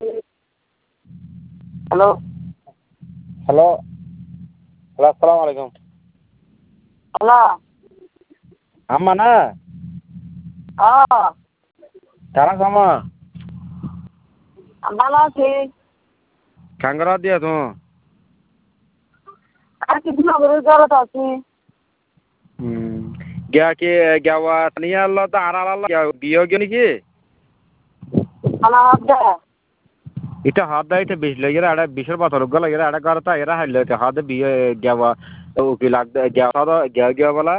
hello hello hello আসসালামু আলাইকুম hello আম্মা না কারা সামা ভালো আছি কাঙ্গরা দিয়া তো আর কিছু না করে জড়াতে আছি গিয়া কি গিয়া নিয়ে আল্লাহ তো আর আল্লাহ বিয়ে গিয়ে নাকি খানা হচ্ছে এটা হাত দেয় এটা বেশ লাগে এটা বিশের পাথর লাগে এটা করতা এরা হাইলে হাত বিয়ে গিয়া উকিল গিয়া গিয়া গিয়া বলা